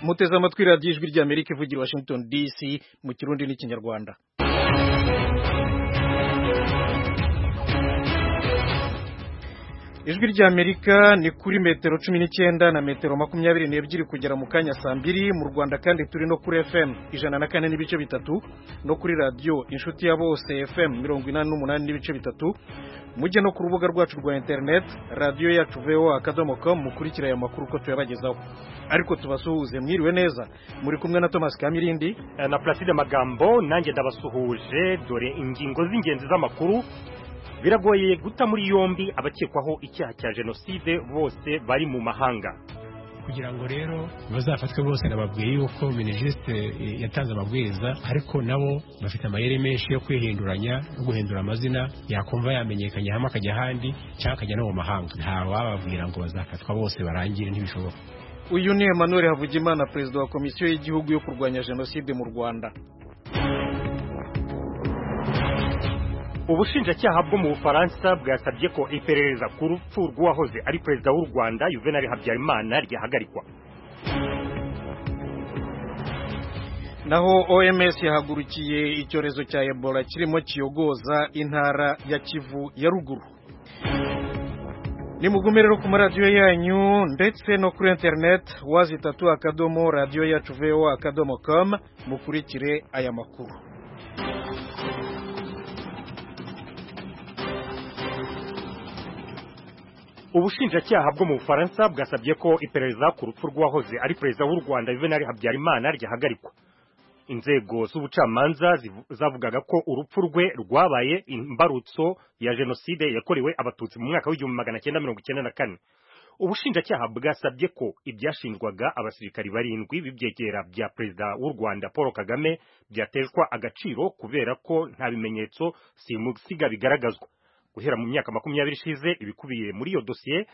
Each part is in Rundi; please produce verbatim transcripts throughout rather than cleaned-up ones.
muteze amatwi radiyo ijwi ry'Amerika ivugira i Washington D C mu kirundi n'ikinyarwanda. Ijwi ry'Amerika ni kuri metero cumi n'icyenda na metero makumyabiri n'ebyiri kugera mu kanya saa mbiri mu Rwanda, kandi turi no kuri F M ijana na kane n'ibice bitatu no kuri radio inshuti ya bose F M mirongo inani n'umunani n'ibice bitatu. Mujye no ku rubuga rwacu rwa internet radio yacu v o a akadomo com mukurikira aya makuru ko tuyabagezaho. Ariko tubasuhuze, mwiriwe neza, muri kumwe na Thomas Kamirindi na Placide Magambo. Nanjye ndabasuhuje, dore ingingo z'ingenzi z'amakuru. Biragoye guta muri yombi abakekwaho icyaha cya genocide bose bari mu mahanga. Kugira ngo rero bazafatwe bose, nababwiye yuko Minisitiri yatanze amabwiriza, ariko nabo bafite amayeri menshi yo kwihinduranya no guhindura amazina, yakumva yamenyekanye hamwe akajya ahandi cyangwa akajya no mu mahanga. Nta wababwira ngo bazafatwa bose barangire, ntibishoboka. Uyu ni Emmanuel Havugimana, perezida wa komisiyo y'igihugu yo kurwanya genocide mu Rwanda. Ubushinjacyaha bwo mu Bufaransa bwasabye ko iperereza ku rupfu rw'uwahoze ari perezida w'u Rwanda Juvenal Habyarimana ryahagarikwa. Naho O M S yahagurukiye icyorezo cya Ebola kirimo kiyogoza intara ya Kivu ya ruguru. Nimugume rero ku maradiyo yanyu ndetse no kuri internet wazi tatu akadomo radio yacu v o a akadomo com mukurikire aya makuru. Ubushinjacyaha bwo mu Bufaransa bwasabye ko iperereza ku rupfu rw'uwahoze ari perezida w'u Rwanda Juvenal Habyarimana ryahagarikwa. Inzego z'ubucamanza zavugaga ko urupfu rwe rwabaye imbarutso ya genocide yakorewe abatutsi mu mwaka w'igihumbi magana cyenda mirongo icyenda na kane. Ubushinjacyaha bwasabye ko ibyashinjwaga abasirikari barindwi b'ibyegera bya perezida w'u Rwanda Paul Kagame byateshwa agaciro kubera ko nta bimenyetso simusiga bigaragazwa. Guhera mu myaka makumyabiri ishize, ibikubiye muri iyo dosiye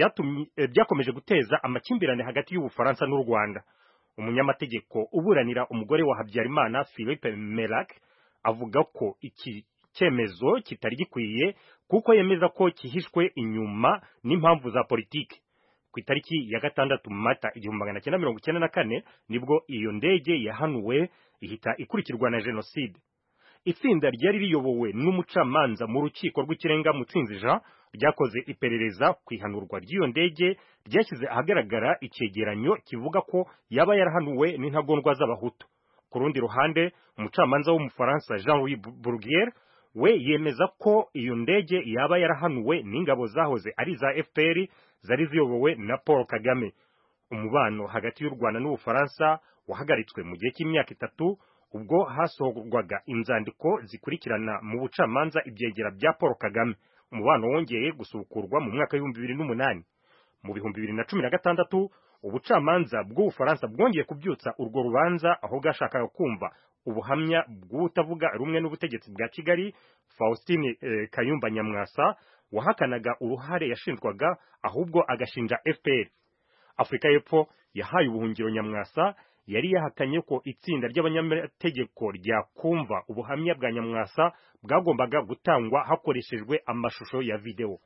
byakomeje guteza amakimbirane hagati y'Ubufaransa n'u Rwanda. Umunyamategeko uburanira umugore wa Habyarimana Philippe Melac avuga ko iki cyemezo kitari gikwiye kuko yemeza ko kihishwe inyuma n'impamvu za politiki. Ku itariki ya gatandatu Mata igihumbi magana cyenda mirongo icyenda na kane nibwo iyo ndege yahanuwe ihita ikurikirwa na genocide. Itsinda ryari riyobowe n'umucamanza mu rukiko rw'ikirenga Mutsinzi Jean ryakoze iperereza ku ihanurwa ry'iyo ndege, ryashyize ahagaragara icyegeranyo kivuga ko yaba yarahanuwe n'intagondwa z'abahutu. Ku rundi ruhande, umucamanza w'umufaransa Jean-Louis Bruguière we yemeza ko iyo ndege yaba yarahanuwe n'ingabo zahoze ari za F P R zari ziyobowe na Paul Kagame. Umubano hagati y'u Rwanda n'Ubufaransa wahagaritswe mu gihe cy'imyaka itatu ubwo hasohorwaga inzandiko zikurikirana mu bucamanza ibyegera bya Paul Kagame. Umubano wongeye gusukurwa mu mwaka w'ibihumbi bibiri n'umunani. Mu bihumbi bibiri na cumi na gatandatu ubucamanza bw'Ubufaransa bwongeye kubyutsa urwo rubanza, aho bwashakaga kumva ubuhamya bw'utavuga rumwe n'ubutegetsi bwa Kigali Faustin eh, Kayumba Nyamwasa wahakanaga uruhare yashinjwaga, ahubwo agashinja F P R. Afrika y'Epfo yahaye ubuhungiro Nyamwasa, yari yahakanye ko itsinda ry'abanyamategeko ryakumva ubuhamya bwa Nyamwasa bwagombaga gutangwa hakoreshejwe amashusho ya video.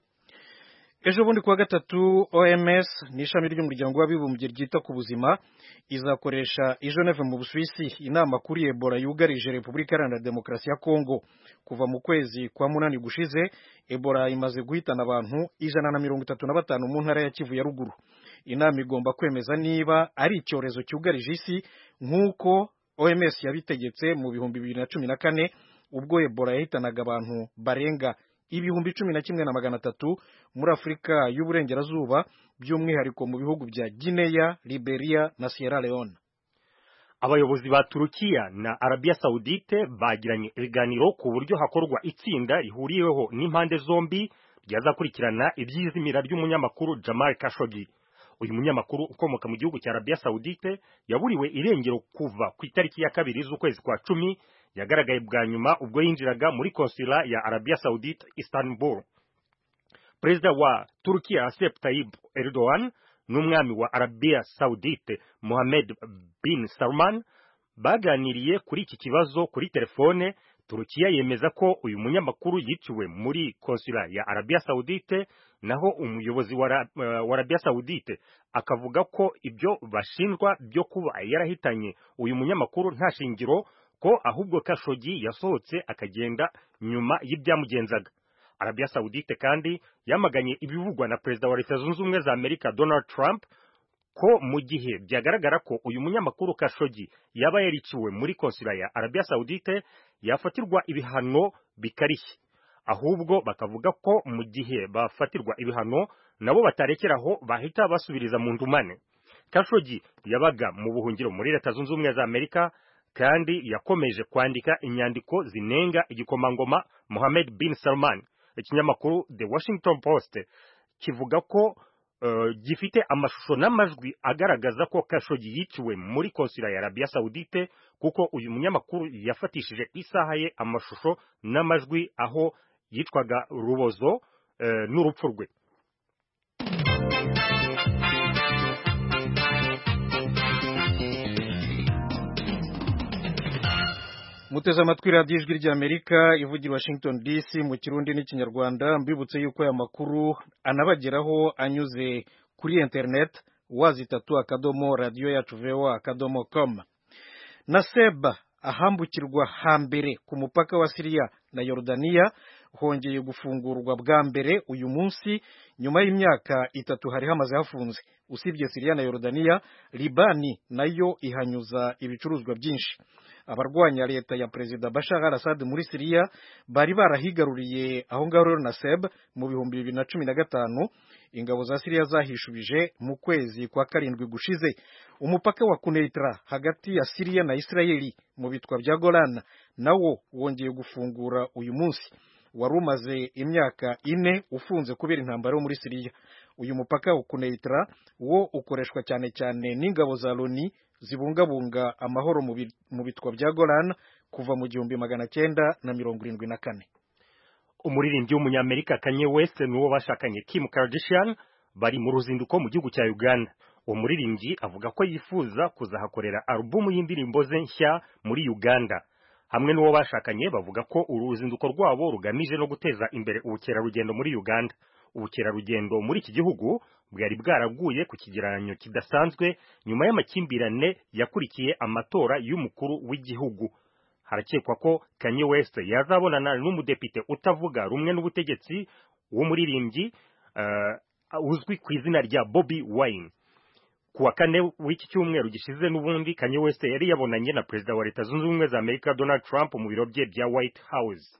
Ejo bundi kuwa gatatu O M S n'ishami ry'umuryango w'abibumbye ryita ku buzima izakoresha i Geneve mu Busuwisi inama kuri Ebola yugarije Repubulika Iharanira Demokarasi ya Kongo. Kuva mu kwezi kwa munani gushize, Ebola imaze guhitana abantu ijana na mirongo itatu na batanu mu ntara ya Kivu ya ruguru. Inama igomba kwemeza niba ari icyorezo cyugarije isi nk'uko O M S yabitegetse mu bihumbi bibiri na cumi na kane, ubwo Ebola yahitanaga abantu barenga ibihumbi cumi na kimwe na magana atatu muri Afurika y'Uburengerazuba, by'umwihariko mu bihugu bya Guinea, Liberia na Sierra Leone. Abayobozi ba Turukiya na Arabia Saudite bagiranye ibiganiro ku buryo hakorwa itsinda rihuriyeho n'impande zombi ryazakurikirana iby'izimira ry'umunyamakuru Jamal Khashoggi. Uyu munyamakuru ukomoka mu gihugu cya Arabia Saudite yaburiwe irengero kuva ku itariki ya kabiri z'ukwezi kwa cumi, yagaragaye bwa nyuma ubwo yinjiraga muri konsula ya Arabia Saudite Istanbul. Perezida wa Turukiya Recep Tayyip Erdogan n'umwami wa Arabia Saudite Mohammed bin Salman baganiriye kuri iki kibazo kuri telefone. Turukiya yemeza ko uyu munyamakuru yiciwe muri konsula ya Arabia Saudite naho umuyobozi wa uh, Arabia Saudite akavuga ko ibyo bashinjwa byo kuba yarahitanye uyu munyamakuru nta shingiro, ko ahubwo Khashoggi yasohotse akagenda nyuma y'ibyamugenzaga. Arabia Saudite kandi yamaganye ibivugwa na perezida wa Leta Zunze Ubumwe za Amerika Donald Trump ko mu gihe byagaragara ko uyu munyamakuru Khashoggi yaba yariciwe muri konsula ya Arabia Saudite yafatirwa ibihano bikarishye, ahubwo bakavuga ko mu gihe bafatirwa ibihano nabo batarekeraho bahita basubiriza mu ndumane. Khashoggi yabaga mu buhungiro muri Leta Zunze Ubumwe za Amerika kandi yakomeje kwandika inyandiko zinenga igikomangoma Mohammed bin Salman. Ikinyamakuru The Washington Post kivuga ko uh, gifite amashusho n'amajwi agaragaza ko Khashoggi yiciwe muri konsula ya Arabia Saudite, kuko uyu munyamakuru yafatishije isaha ye amashusho n'amajwi aho yitwaga Rubozo uh, n'urupfu rwe. Muteze amatwi radiyo ijwi ry'Amerika ivugira Washington D C mu Kirundi n'Ikinyarwanda. Mbibutse yuko aya makuru anabageraho anyuze kuri internet wazitatu akadomo radio yacu voa akadomo com. Naseba ahambukirwa hambere ku mupaka wa Syria na Yordania hongeye gufungurwa bwa mbere uyu munsi nyuma y'imyaka itatu hari hamaze hafunze. Usibye Syria na Yordania, Libani nayo ihanyuza ibicuruzwa byinshi. Abarwanya leta ya Perezida Bashar al-Assad muri Syria bari barahigaruriye aho ngaho rero Naseb mu bihumbi bibiri na cumi na gatanu. Ingabo za Syria zahishubije mu kwezi kwa karindwi gushize. Umupaka wa Kuneitra hagati ya Syria na Israeli mu bitwa bya Golan nawo wongeye gufungura uyu munsi. Warumaze imyaka ine ufunze kubera intambara muri Syria. Uyu mupaka wa Kuneitra wo ukoreshwa cyane cyane n'ingabo za Loni zibungabunga amahoro mu bitwa bya Golan kuva mu gihumbi magana cyenda na mirongo irindwi na kane. Umuririmbyi w'umunyamerika Kanye West n'uwo bashakanye Kim Kardashian bari mu ruzinduko mu gihugu cya Uganda. Uwo muririmbyi avuga ko yifuza kuzahakorera alubumu y'indirimbo ze nshya muri Uganda. Hamwe n'uwo bashakanye bavuga ko uruzinduko rwabo rugamije no guteza imbere ubukerarugendo muri Uganda. Ubukerarugendo muri iki gihugu bwari bwaraguye ku kigereranyo kidasanzwe nyuma y'amakimbirane yakurikiye amatora y'umukuru w'igihugu. Harakekwa ko Kanye West yazabonana n'umudepite utavuga rumwe n'ubutegetsi w'umuririmbyi uh, uzwi ku izina rya Bobby Wine. Kuwa kane w'iki cyumweru gishize n'ubundi Kanye West yari yabonanye na perezida wa Leta Zunze Ubumwe za Amerika Donald Trump mu biro bye bya White House.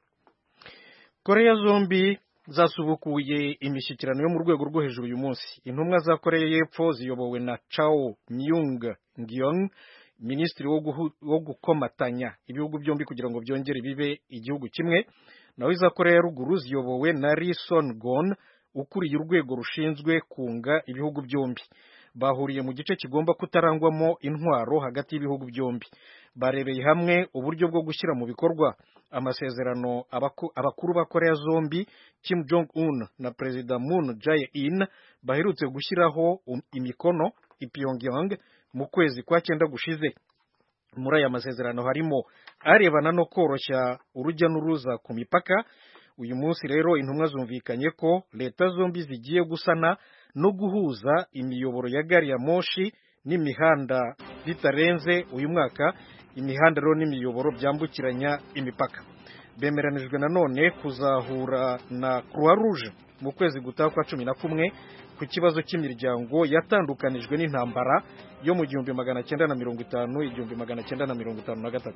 Korea zombi zasubukuye imishyikirano yo mu rwego rwo hejuru uyu munsi. Intumwa za Korea y'Epfo ziyobowe na Chao Myung-gyong, minisitiri wo gukomatanya ibihugu byombi kugira ngo byongere bibe igihugu kimwe. Naho iza Korea ya ruguru ziyobowe na Ri Son-gon, ukuriye urwego rushinzwe kunga ibihugu byombi. Bahuriye mu gice kigomba kutarangwamo intwaro hagati y'ibihugu byombi. Barebeye hamwe uburyo bwo gushyira mu bikorwa amasezerano abaku, abakuru ba Korea zombi Kim Jong-un na Perezida Moon Jae-in baherutse gushyiraho um, imikono i Pyongyang mu kwezi kwa cyenda gushize. Muri aya masezerano harimo arebana no koroshya urujya n'uruza ku mipaka. Uyu munsi rero intumwa zumvikanye ko leta zombi zigiye gusana no guhuza imiyoboro ya gari ya moshi n'imihanda bitarenze uyu mwaka. Imihanda rero n'imiyoboro byambukiranya imipaka. Bemeranijwe nanone kuzahura na Croix Rouge mu kwezi gutaha kwa cumi na kumwe ku kibazo cy'imiryango yatandukanijwe n'intambara yo mu gihumbi magana cyenda na mirongo itanu igihumbi magana cyenda na mirongo itanu na gatatu.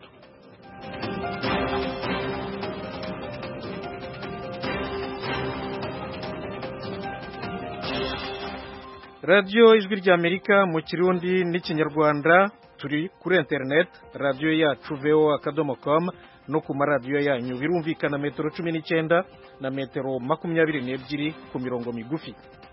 Radio Ijwi ry'Amerika mu Kirundi n'Ikinyarwanda. Turi kuri internet radio yacu voa akadomo com no ku maradiyo yanyu. Birumvikana metero cumi n'icyenda na metero makumyabiri n'ebyiri ku mirongo migufi.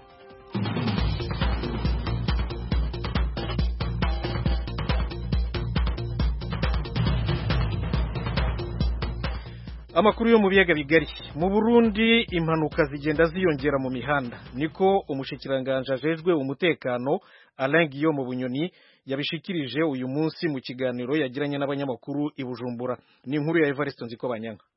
Amakuru yo mu biyaga bigari. Mu Burundi impanuka zigenda ziyongera mu mihanda, niko umushikiranganje ajejwe umutekano Alain Guillaume Bunyoni yabishikirije uyu munsi mu kiganiro yagiranye n'abanyamakuru i Bujumbura. Ni inkuru ya Evariste Nzikobanyanga.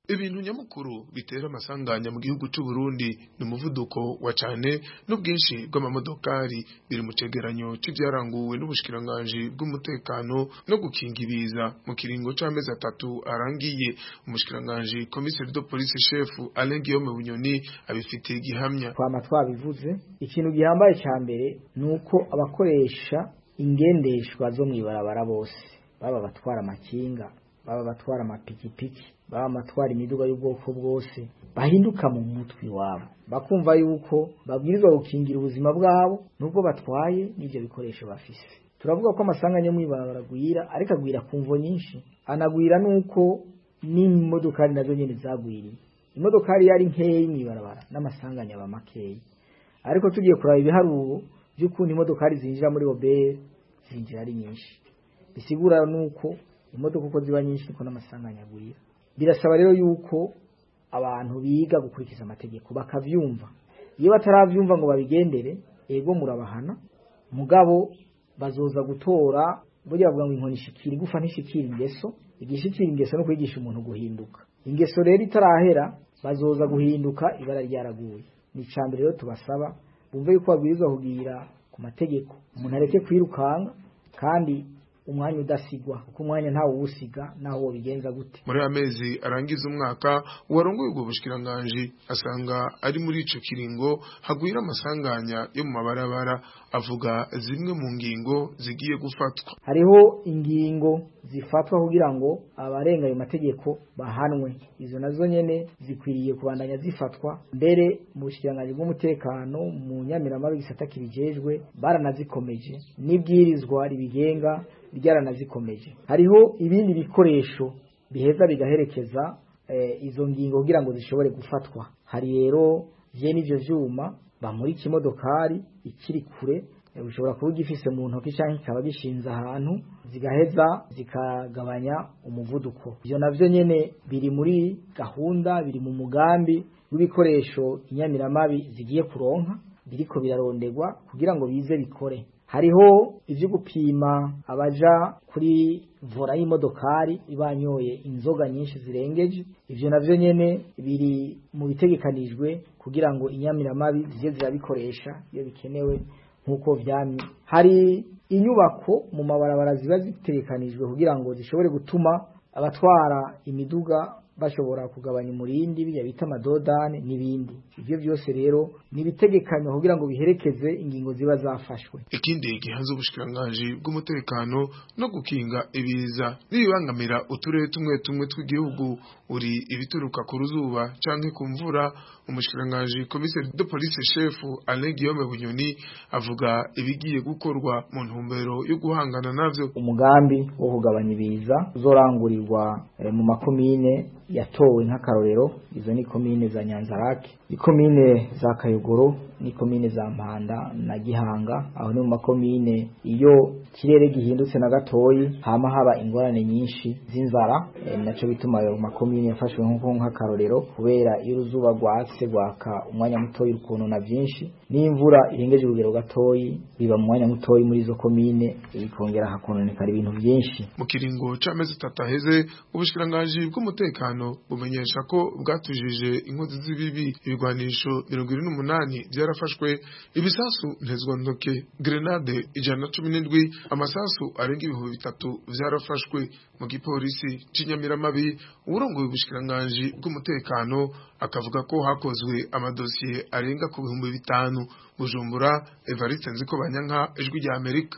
ibintu nyamukuru bitera amasanganya mu gihugu cy'u Burundi ni umuvuduko wa cane n'ubwinshi bw'amamodokari biri mu cegeranyo c'ivyaranguwe n'ubushikiranganje bw'umutekano no gukinga ibiza mu kiringo c'amezi atatu arangiye. Umushikiranganje commissaire de police chef Alain Guillaume Bunyoni abifitiye gihamya. Kwama twabivuze ikintu gihambaye ca mbere nuko abakoresha ingendeshwa zo mwibarabara bose baba batwara amakinga baba batwara amapikipiki baba amatwara imiduga y'ubwoko bwose bahinduka mu mutwe wabo bakumva yuko babwirizwa gukingira ubuzima bwabo nubwo batwaye n'ivyo bikoresho bafise. Turavuga ko amasanganya mwibarabara gwira ariko agwira kumvo nyinshi, anagwira nuko n'imodokari nazo nyene zagwiriye. Imodokari yari nkeyi mwibarabara n'amasanganya aba makeyi, ariko tugiye kuraba ibiharuro by'ukuntu imodokari zinjira muri obere zinjira ari nyinshi, bisigura nuko imodoka uko ziba nyinshi niko n'amasanganya agwira. Birasaba rero yuko abantu biga gukurikiza amategeko bakavyumva. Iyo bataravyumva ngo babigendere, ego murabahana, mugabo bazoza gutora burya bavuga ngo inkoni shikira igufa ntishikira ingeso. Igishikira ingeso no kwigisha umuntu guhinduka. Ingeso rero itarahera bazoza guhinduka ibara ryaraguye. Ni cambere rero tubasaba bumve yuko babwirizwa kugira ku mategeko, umuntu areke kwirukanga kandi umwanya udasigwa kuko umwanya ntawo uwusiga naho wo bigenza gute. Muri amezi arangiza umwaka uwarongoye ubwo bushikiranganje asanga ari muri ico kiringo hagwira amasanganya yo mu mabarabara, avuga zimwe mu ngingo zigiye gufatwa. Hariho ingingo zifatwa kugira ngo abarenga ayo mategeko bahanwe, izo nazo nyene zikwiriye kubandanya zifatwa. Mbere mu bushikiranganje bw'umutekano mu Nyamirama gisata kibijejwe baranazikomeje, n'ibwirizwa ribigenga ryaranazikomeje. Hariho ibindi bikoresho biheza bigaherekeza e, izo ngingo kugira ngo zishobore gufatwa. Hari rero je n'ivyo vyuma bamurika imodokari ikiri kure, e, ushobora kuba gifise mu ntoki canke kikaba gishinze ahantu, zigaheza zikagabanya umuvuduko. Ivyo navyo nyene biri muri gahunda, biri mu mugambi w'ibikoresho inyamiramabi zigiye kuronka, biriko birarondegwa kugira ngo bize bikore. Hariho ivyo gupima abaja kuri vora y'imodokari ibanyoye inzoga nyinshi zirengeje, ivyo navyo nyene biri mu bitegekanijwe kugira ngo inyamiramabi zije zirabikoresha iyo bikenewe nkuko vyamye. Hari inyubako mu mabarabara ziba zitegekanijwe kugira ngo zishobore gutuma abatwara imiduga bashobora kugabanya umurindi bijya bita amadodane n'ibindi. Ivyo byose rero ni bitegekanywa kugira ngo biherekeze ingingo ziba zafashwe. Ikindi gihanze ubushikiranganje bw'umutekano no gukinga ibiza nibibangamira uturere tumwe tumwe tw'igihugu, uri ibituruka ku ruzuba canke ku mvura. Umushikiranganje commissaire de police chef Alain Guillaume Bunyoni avuga ibigiye gukorwa mu ntumbero yo guhangana navyo. Umugambi wo kugabanya ibiza uzorangurirwa e, mu makomine yatowe nk'akarorero. Izo ni komine za Nyanzarake, ikomine za Kayogoro, ni komine za Mpanda na Gihanga. Aho ni mu makomine iyo kirere gihindutse na gatoyi hama haba ingorane nyinshi z'inzara, e, naco bituma ayo makomine yafashwe nko nk'akarorero, kubera iyo uruzuba rwatse gwaka umwanya mutoyi rukono na byinshi, n'imvura irengeje urugero gatoyi biba mu mwanya mutoyi muri izo komine, ikongera hakononekara ibintu byinshi. Mu kiringo c'amezi atatu aheze ubushikiranganje bw'umutekano bumenyesha ko bwatujije inkozi z'ibibi ibigwanisho mirongo irindwi n'umunani byarafashwe, ibisasu ntezwantoke grenade ijana na cumi n'indwi, amasasu arenga ibihumbi bitatu byarafashwe. Mu gipolisi c'Inyamiramabi urongoye ubushikiranganje bw'umutekano akavuga ko hakozwe amadosiye arenga ku bihumbi bitanu. Bujumbura, Evariste Nzikobanyanka, Ijwi rya Amerika.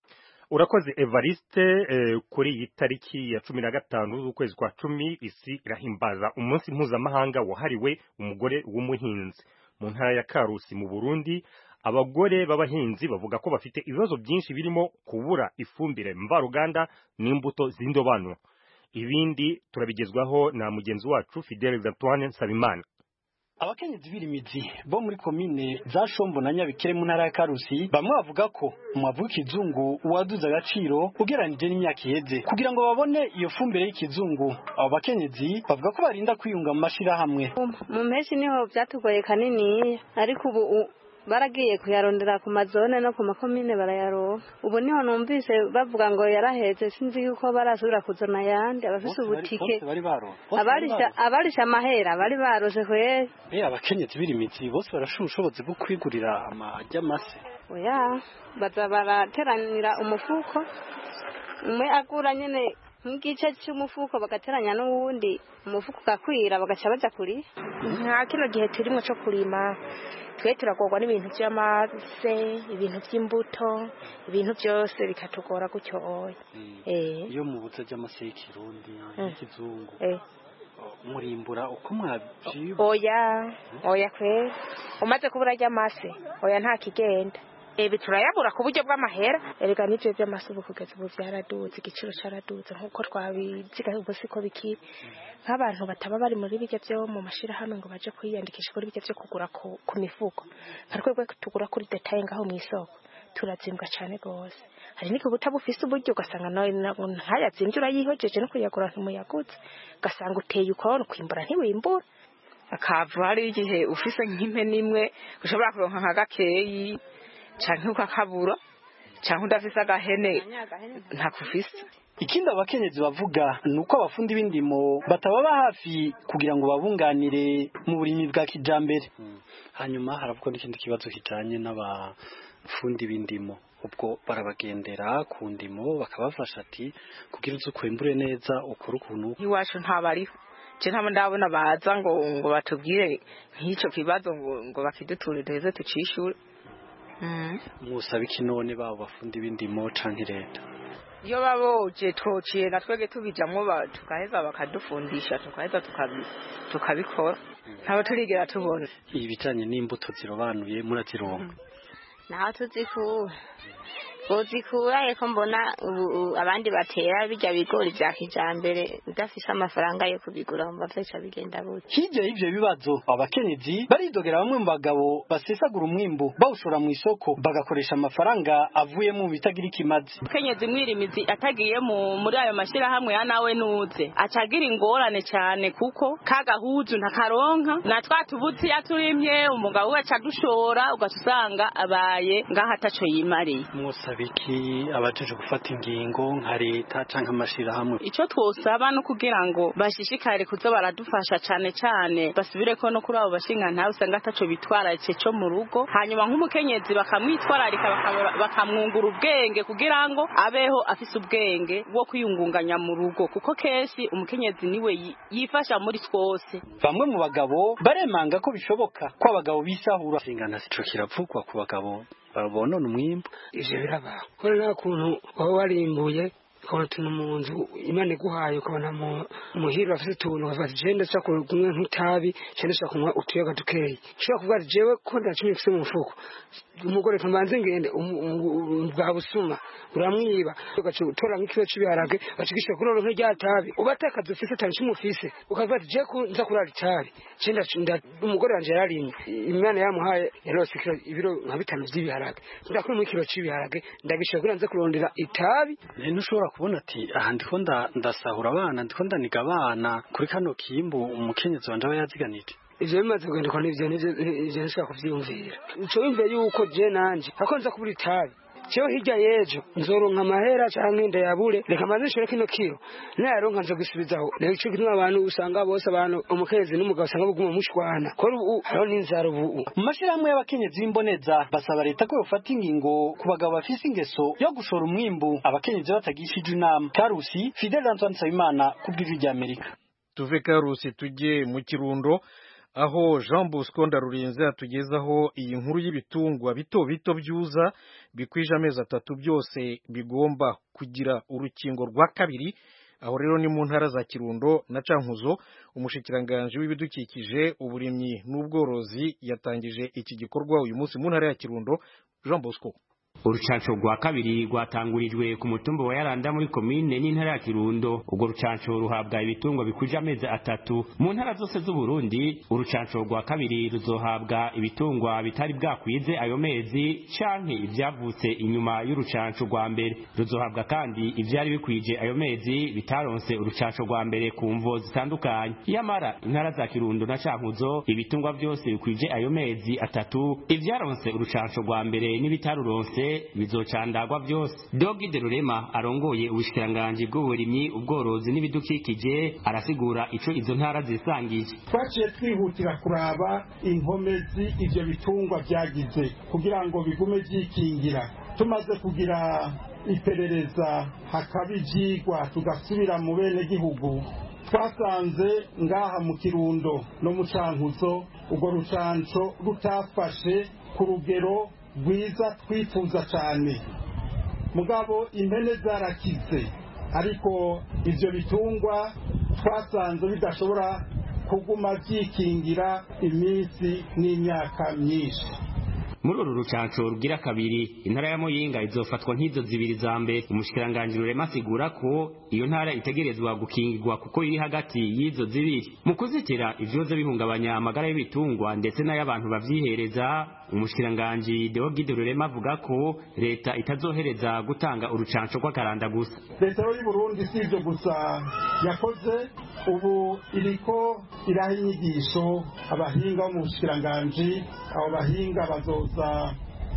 Urakoze Evariste. eh, kuri iyi tariki ya cumi na gatanu z'ukwezi kwa cumi isi irahimbaza umunsi mpuzamahanga wahariwe umugore w'umuhinzi. Mu ntara ya Karusi mu Burundi, abagore b'abahinzi bavuga ko bafite ibibazo byinshi birimo kubura ifumbire mvaruganda n'imbuto z'indobanure. Ibindi turabigezwaho na mugenzi wacu Fidèle Antoine Nsabimana. Abakenyezi birimizi bo muri komine za Shombo na Nyabikere mu ntara ya Karusi bamwe bavuga ko umwavu w'ikizungu waduze agaciro ugeranije n'imyaka iheze. Kugira ngo babone iyo fumbire y'ikizungu, abo bakenyezi bavuga ko barinda kwiyunga mu mashirahamwe. Mu mpeshyi niho byatugoye kanini, ariko ubu baragiye kuyarondera ku mazone no ku makomine barayaroha ubu niho numvise bavuga ngo yaraheze sinzi yuko barasubira kuzana yandi abafise ubutike abarisha abarisha amahera bari barose kweri eh abakenyezi birimizi bose barashushoboze bwo kwigurira amajya mase oya baza barateranira umufuko umwe agura nyene nk'igice cy'umufuko bagateranya n'uwundi umufuko ugakwira bagaca baja kuri nka kino gihe turimo cyo kurima twe turagorwa n'ibintu by'amase ibintu by'imbuto ibintu byose bikatugora gutyo oya eh iyo mu buza by'amase y'ikirundi y'ikizungu eh murimbura uko mwabyiba oya oya kwe umaze kubura ry'amase oya nta kigenda Ebi turayabura ku buryo bw'amahera erega n'ivyo by'amasubu kugeza ubu byaraduze igiciro caraduze nkuko twabiziga ubu siko bikiri nk'abantu bataba bari muri bijya byo mu mashira hamwe ngo baje kwiyandikisha kuri bijya byo kugura ku, ku mifuko ariko tugura kuri detail ngaho mu isoko turazimbwa cyane gose hari niko butabufise uburyo ugasanga nawe ntayazimbye urayihojeje no kuyagura ntumuyagutse ugasanga uteye uko kwimbura ntiwimbura akavu hari igihe ufise nk'impe nimwe ushobora kuronka nka gakeyi canke ukakabura canke udafise agahene nta kufise ikindi abakenyezi bavuga nuko abafundi b'indimo batababa hafi kugira ngo babunganire mu burimi bwa kijambere hanyuma haravuga n'ikindi kibazo kijanye n'abafundi b'indimo ubwo barabagendera ku ndimo bakabafasha ati kugira uze kwembure neza ukora ukuntu iwacu ntabariho je nta ndabona baza ngo ngo batubwire nk'ico kibazo ngo ngo bakiduture duheze tucishure musaba iki none babo bafundi b'indimo canke leta iyo baboje twociye na twege tubijamwo tukaheza bakadufundisha tukaheza tukabikora ntabo turigera tubona ibijanye n'imbuto zirobanuye murazironka naho tuzikura bozikura eko mbona abandi batera bijya bigori bya kijambere udafise amafaranga yo kubigura mu bafesha bigenda buke hirya y'ivyo bibazo abakenyezi baridogera bamwe mu bagabo basesagura umwimbu bawushora mu isoko bagakoresha amafaranga avuye mu bitagira ikimazi kenyezi mwirimizi atagiye mu muri ayo mashira hamwe ya nawe nuze acagira ingorane cyane kuko kagahuzu ntakaronka na twatubutsi yaturimye umugabo we acadushora ugatusanga abaye ngaha ataco yimariye biki abajeje gufata ingingo nka leta canke amashira hamwe ico twosaba no kugira ngo bashishikare kuza baradufasha cane cane basubire ko no kuri abo bashinga ntawe usanga ataco bitwara ice cyo mu rugo hanyuma nk'umukenyezi bakamwitwararika bakamwungura ubwenge kugira ngo abeho afise ubwenge bwo kwiyungunganya mu rugo kuko keshi umukenyezi niwe yifasha muri twose bamwe mu bagabo baremanga ko bishoboka ko abagabo bisahura singana sico kiravugwa ku bagabo babonona umwimbo ivyo biraba ko nta kuntu waba warimbuye ukabona utuntu mu nzu imana iguhaye ukabona muhira afite utuntu ukavuga ati jewe ndashaka kumwe nk'itabi jewe ndashaka kunywa utuyaga dukeyi ushobora kuvuga ati jewe ko nta cumi mfise mu mufuko umugore tumanze ngende bwa busuma uramwiba ugaca utora nk'ikiro cy'ibiharage bacikisha kuri oro nk'irya tabi ubatakaza ufise atanu cumi ufise ukavuga ati jewe nza kurara itabi jewe umugore wanje yararimye imana yamuhaye yarose ibiro nka bitanu vy'ibiharage ndakuri mu kiro cy'ibiharage ndagishaka kugira nze kurondera itabi ntushobora kubona ati aha ndiko ndasahura abana ndiko ndaniga abana kuri kano kimbu umukenyezi wanje aba yaziganije ivyo bimaze kugendekwa n'ivyo nivyo nshaka kuvyiyumvira ico wimvire yuko je nanje ako nza kubura itabi jewe hirya yejo nzoronka amahera canke ndayabure reka maze nshore kino kiro nayaronka nza gusubizaho rero ico kintu abantu usanga bose abantu umukenyezi n'umugabo usanga buguma mushwana ko ubu hariho n'inzara ubu mu mashirahamwe y'abakenyezi b'imboneza basaba leta ko yofata ingingo ku bagabo bafise ingeso yo gushora umwimbu abakenyezi batagishije inama Karusi Fidel Antoine Nsabimana kubw'ijwi rya Amerika tuve Karusi tujye mu Kirundo aho Jean Bosco Ndarurinze atugezaho iyi nkuru y'ibitungwa bito bito byuza bikwije amezi atatu byose bigomba kugira urukingo rwa kabiri aho rero ni mu ntara za Kirundo na Cankuzo umushikiranganje w'ibidukikije uburimyi n'ubworozi yatangije iki gikorwa uyu munsi mu ntara ya Kirundo Jean Bosco urucanco rwa kabiri rwatangurijwe ku mutumba wa Yaranda muri komine n'intara ya Kirundo. Ubwo rucanco ruhabwa ibitungwa bikuje amezi atatu. Mu ntara zose z'u Burundi urucanco rwa kabiri ruzohabwa ibitungwa bitari bwakwize ayo mezi canke ivyavutse inyuma y'urucanco rwa mbere. Ruzohabwa kandi ivyari bikwije ayo mezi bitaronse urucanco rwa mbere ku mvo zitandukanye. Yamara intara za Kirundo na Cankuzo ibitungwa byose bikwije ayo mezi atatu, ivyaronse urucanco rwa mbere n'ibitaruronse bizocandagwa byose. Dogide Rurema arongoye ubushikiranganji bw'uburimyi, ubworozi n'ibidukikije arasigura ico izo ntara zisangije. Twaciye twihutira kuraba inkomezi ivyo bitungwa vyagize kugira ngo bigume vyikingira. Tumaze kugira iperereza hakaba ivyigwa tugasubira mu bene gihugu, twasanze ngaha mu Kirundo no mu Cankuzo ubwo rucanco rutafashe ku rugero rwiza twifuza cyane. Mugabo impene zarakize, ariko ivyo bitungwa twasanze bidashobora kuguma vyikingira iminsi n'imyaka myinshi. Muri uru rucanco rugira kabiri intara ya Muyinga izofatwa nk'izo zibiri za mbere. Umushikiranganji Rurema asigura ko iyo ntara itegerezwa gukingirwa kuko iri hagati y'izo zibiri. Mu kuzitira ivyoza bihungabanya amagara y'ibitungwa ndetse n'ay'abantu bavyihereza, umushikiranganji Dogide Rurema avuga ko leta itazohereza gutanga urucanco rw'akaranda gusa. Leta y'u Burundi sivyo gusa yakoze, ubu iriko iraha inyigisho abahinga bo mu bushikiranganji. Abo bahinga bazoza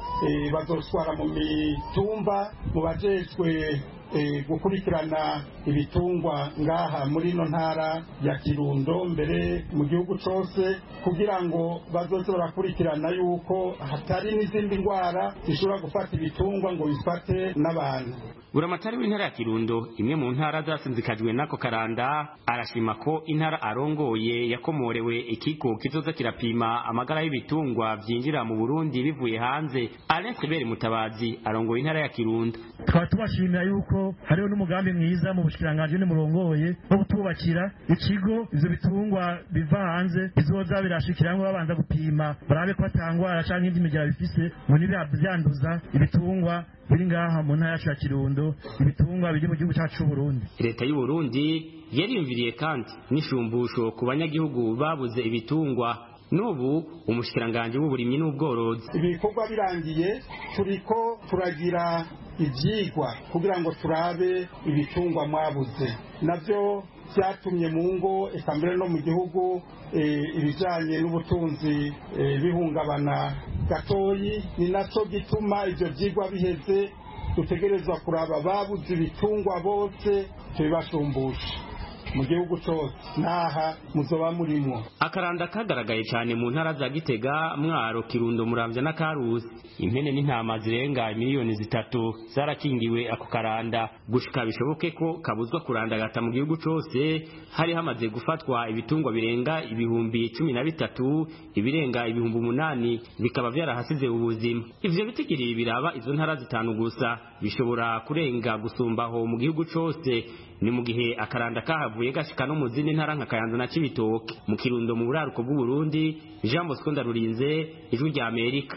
e, bazoswara mu mitumba mu bajejwe e, gukurikirana ibitungwa ngaha muri no ntara ya Kirundo, mbere mu gihugu cose, kugira ngo bazoze barakurikirana yuko hatari n'izindi ndwara zishobora gufata ibitungwa ngo bifate n'abantu. Buramatari w'intara ya Kirundo, imwe mu ntara zasinzikajwe nako karanda, arashima ko intara arongoye yakomorewe ikigo kizoza kirapima amagara y'ibitungwa vyinjira mu Burundi bivuye hanze. Alain Seberi Mutabazi arongoye intara ya Kirundo. Tukaba tubashimira yuko hariho n'umugambi mwiza mu bushikiranganji n'umurongoye wo gutubakira ikigo ivyo bitungwa biva hanze bizoza birashikirango babanza gupima barabe ko atangwara canke indi migera bifise ngo nibyanduza ibitungwa biri ngaha mu ntara ya Kirundo, ibitungwa biri mu gihugu cyacu Burundi. Leta y'u Burundi yariyumviriye kandi n'ishumbusho ku banyagihugu babuze ibitungwa. Nubu umushikiranganje w'uburimyi n'ubworozi, ibikorwa birangiye turiko turagira ivyigwa kugira ngo turabe ibitungwa mwabuze, navyo vyatumye mu ngo eka mbere no mu gihugu ibijanye n'ubutunzi bihungabana gatoyi. Ni naco gituma ivyo vyigwa biheze dutegerezwa kuraba babuze ibitungwa bose tubibashumbusha mu gihugu cyose naha muzoba murimo. Akaranda kagaragaye cyane mu ntara za Gitega, Mwaro, Kirundo, Muramvya na Karusi. Impene n'intama zirenga miliyoni zitatu zarakingiwe ako karanda. Gushika bishoboke ko kabuzwa kurandagata mu gihugu cyose, hari hamaze gufatwa ibitungwa birenga ibihumbi cumi na bitatu, ibirenga ibihumbi umunani bikaba vyarahasize ubuzima. Ivyo bitigiriye biraba izo ntara zitanu gusa, bishobora kurenga gusumbaho mu gihugu cyose. Ni mu gihe akaranda kahavuye gashika no mu zindi ntara nka Kayanza na Cibitoke. Mu Kirundo mu buraruko bw'u Burundi, Jean Bosco Ndarurinze, Ijwi rya Amerika.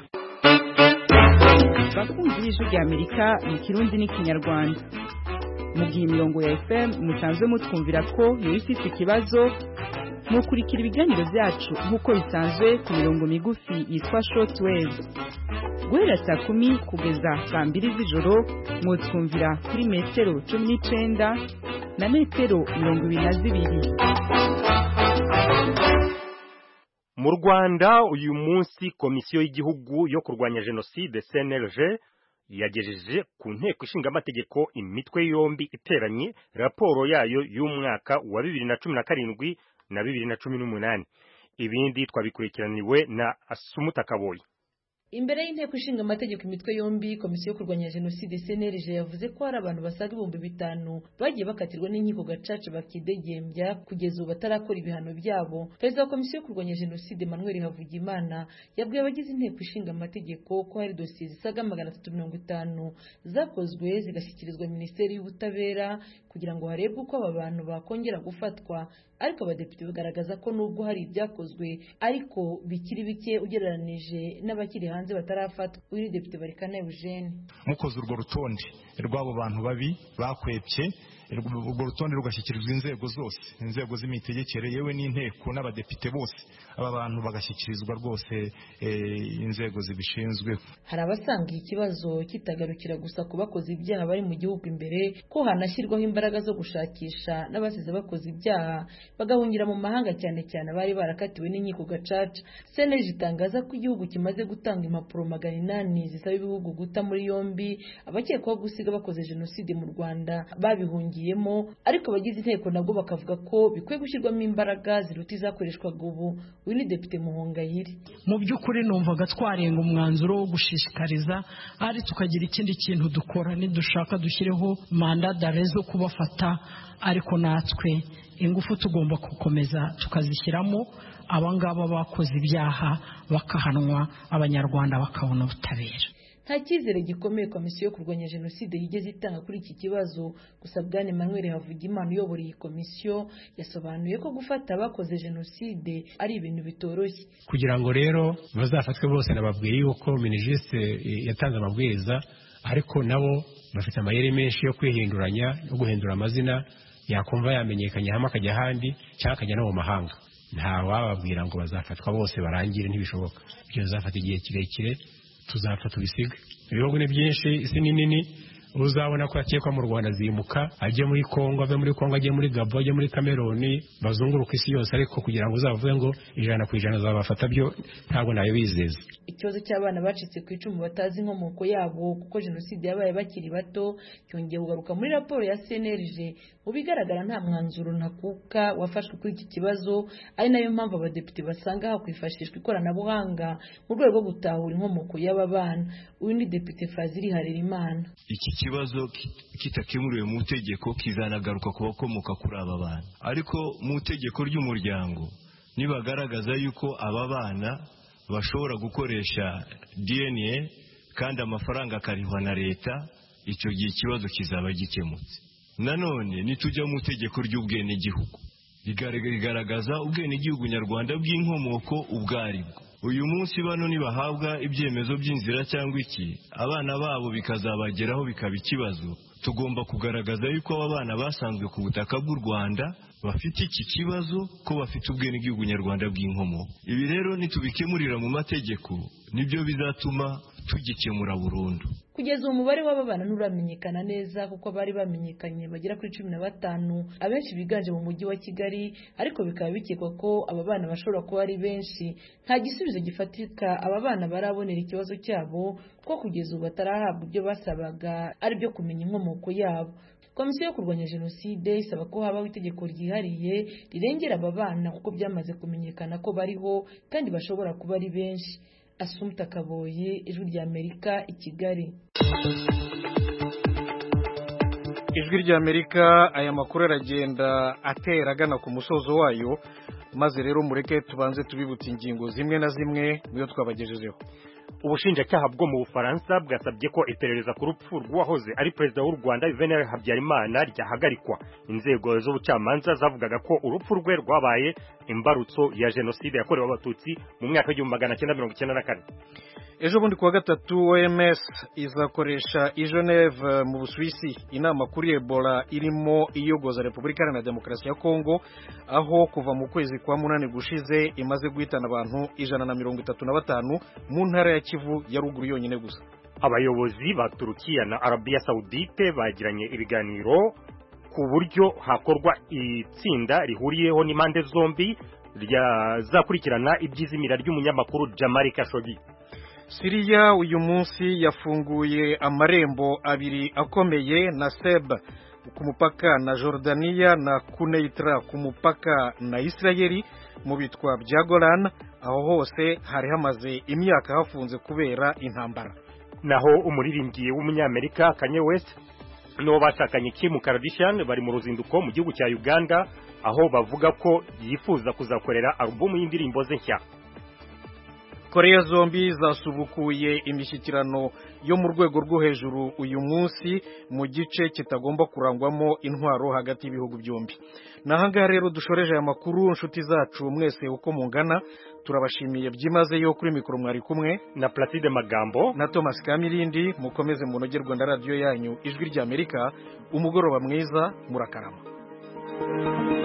Bakunzi b'Ijwi rya Amerika mu Kirundi n'Ikinyarwanda, mu gihe imirongo ya F M musanzwe mutwumvira ko yifite ikibazo, mukurikira ibiganiro byacu nk'uko bisanzwe ku mirongo migufi yitwa shortwave. Guhera saa kumi kugeza saa mbiri z'ijoro mwutwumvira kuri metero cumi n'icenda na metero mirongo ibiri na zibiri. Mu Rwanda uyu munsi komisiyo y'igihugu yo kurwanya jenoside C N L G yagejeje ku nteko ishinga amategeko imitwe yombi iteranye raporo yayo y'umwaka wa bibiri na cumi na karindwi na bibiri na cumi n'umunani. Ibindi twabikurikiraniwe na Asumuta Kaboyi. Imbere y'inteko ishinga amategeko imitwe yombi, komisiyo yo kurwanya jenoside C N L G yavuze ko hari abantu basaga ibihumbi bitanu bagiye bakatirwa n'inkiko gacaca bakidegembya kugeza ubu batarakora ibihano byabo. Perezida wa komisiyo yo kurwanya jenoside Emmanuel Havugimana yabwiye abagize inteko ishinga amategeko ko hari dosiye zisaga magana atatu mirongo itanu zakozwe zigashyikirizwa Minisiteri y'Ubutabera kugira ngo harebwe uko aba bantu bakongera gufatwa, ariko abadepite bagaragaza ko nubwo hari ibyakozwe ariko bikiri bike ugereranije n'abakiri hanze hanze batarafatwa. Uyu Depite Barikana Eugene: mukoze urwo rutonde rw'abo bantu babi bakwepye, urwo rutonde rugashyikirizwa inzego zose, inzego z'imitegekere yewe n'inteko n'abadepite bose, aba bantu bagashyikirizwa rwose inzego zibishinzwe. Hari abasanga ikibazo kitagarukira gusa ku bakoze ibyaha bari mu gihugu imbere, ko hanashyirwaho imbaraga zo gushakisha n'abasize bakoze ibyaha bagahungira mu mahanga, cyane cyane abari barakatiwe n'inkiko gacaca. C N L G itangaza ko igihugu kimaze gutanga impapuro magana inani zisaba ibihugu guta muri yombi abakekwaho gusiga bakoze jenoside mu Rwanda babihungiyemo, ariko abagize inteko nabwo bakavuga ko bikwiye gushyirwamo imbaraga ziruta izakoreshwaga ubu. Uyu ni Depite Muhongayire: mu by'ukuri numvaga twarenga umwanzuro wo gushishikariza, ari tukagira ikindi kintu dukora, nidushaka dushyireho manda d'arrêt zo kubafata, ariko natwe ingufu tugomba gukomeza tukazishyiramo, abangaba bakoze ibyaha bakahanwa, abanyarwanda bakabona ubutabera. Nta cyizere gikomeye komisiyo yo kurwanya jenoside yigeze itanga kuri iki kibazo. Gusa Bwana Emmanuel Havugimana uyobora iyi komisiyo yasobanuye ko gufata abakoze jenoside ari ibintu bitoroshye. Kugira ngo rero bazafatwe bose, nababwiye yuko minijiste yatanze amabwiriza, ariko nabo bafite amayeri menshi yo kwihinduranya no guhindura amazina, yakumva yamenyekanye hamwe akajya ahandi cyangwa akajya no mu mahanga. Nta wababwira ngo bazafatwa bose barangire, ntibishoboka. Ibyo bizafata igihe kirekire, tuzafata ubisiga. Ibihugu ni byinshi, isi ni nini, uzabona ko yakekwa mu Rwanda zimuka, ajye muri Kongo, ave muri Kongo ajye muri Gabon, ajye muri Cameroon, bazunguruka isi yose, ariko kugira ngo uzavuge ngo ijana ku ijana zabafata, byo ntabwo nayo bizeza. Ikibazo cy'abana bacitse ku icumu batazi inkomoko yabo kuko jenoside yabaye bakiri bato cyongeye kugaruka muri raporo ya C N L G. Mu bigaragara nta mwanzuro ntakuka wafashwe kuri iki kibazo, ari nayo mpamvu abadepite basanga hakwifashishwa ikoranabuhanga mu rwego rwo gutahura inkomoko y'aba bana. Uyu ni Depite Fazili Harerimana: iki kibazo kitakemuriwe mu tegeko kizanagaruka ku bakomoka kuri aba bana, ariko mu tegeko ry'umuryango nibagaragaza yuko aba bana bashobora gukoresha D N A kandi amafaranga akarihwa na leta, icyo gihe ikibazo kizaba gikemutse. Nanone nitujya mu tegeko ry'ubwenegihugu rigaragaza ubwenegihugu nyarwanda bw'inkomoko ubwaribwo. Uyu munsi bano nibahabwa ibyemezo by'inzira cyangwa iki, abana babo bikazabageraho bikaba ikibazo, tugomba kugaragaza yuko aba bana basanzwe ku butaka bw'u Rwanda bafite iki kibazo, ko bafite ubwenegihugu nyarwanda bw'inkomoko. Ibi rero nitubikemurira mu mategeko, nibyo bizatuma tugikemura burundu. Kugeza umubare w'aba bana nturamenyekana neza, kuko bari bamenyekanye bagera kuri cumi na batanu, abenshi biganje mu mujyi wa Kigali, ariko bikaba bikekwa ko aba bana bashobora kuba ari benshi. Nta gisubizo gifatika aba bana barabonera ikibazo cyabo, kuko kugeza ubu batarahabwa ibyo basabaga, ari byo kumenya inkomoko yabo. Komisiyo yo kurwanya jenoside isaba ko habaho itegeko ryihariye rirengera aba bana, kuko byamaze kumenyekana ko bariho kandi bashobora kuba ari benshi. Assumpta Kaboye, Ijwi ry'Amerika, i Kigali. Ijwi ry'Amerika, aya makuru aragenda atera agana ku musozo wayo, maze rero mureke tubanze tubibutse ingingo zimwe na zimwe niyo twabagejejeho. Ubushinjacyaha bwo mu Bufaransa bwasabye ko iperereza ku rupfu rw'uwahoze ari perezida w'u Rwanda Juvenal Habyarimana ryahagarikwa. Inzego z'ubucamanza zavugaga ko urupfu rwe rwabaye imbarutso ya jenoside yakorewe abatutsi mu mwaka w'igihumbi magana cyenda mirongo icyenda na kane. Ejo bundi kuwa gatatu O M S izakoresha i Geneve mu Busuwisi inama kuri Ebola irimo iyogoza Repubulika Iharanira Demokarasi ya Kongo, aho kuva mu kwezi kwa munani gushize imaze guhitana abantu ijana na mirongo itatu na batanu mu ntara ya Kivu ya ruguru yonyine gusa. Abayobozi ba Turukiya na Arabia Saudite bagiranye ibiganiro ku buryo hakorwa itsinda rihuriyeho n'impande zombi ryazakurikirana iby'izimira ry'umunyamakuru Jamal Khashoggi. Syria uyu munsi yafunguye amarembo abiri akomeye na Seb ku mupaka na Jordania na Kuneitra ku mupaka na Israeli mu bitwa bya Golan, aho hose hari hamaze imyaka hafunze kubera intambara. Naho umuririmbyi w'umunyamerika Kanye West no bashakanye Kim Kardashian bari mu ruzinduko mu gihugu cya Uganda, aho bavuga ko yifuza kuzakorera album y'indirimbo ze nshya. Korea zombi zasubukuye imishyikirano yo mu rwego rwo hejuru uyu munsi mu gice kitagomba kurangwamo intwaro hagati y'ibihugu byombi. Nahangaha rero dushoreje aya makuru, inshuti zacu mwese uko mungana, turabashimiye byimazeyo kuri mikoro mwari kumwe na Placide Magambo na Thomas Kamirindi. Mukomeze munogerwa na radio yanyu Ijwi ry'Amerika. Umugoroba mwiza, murakarama.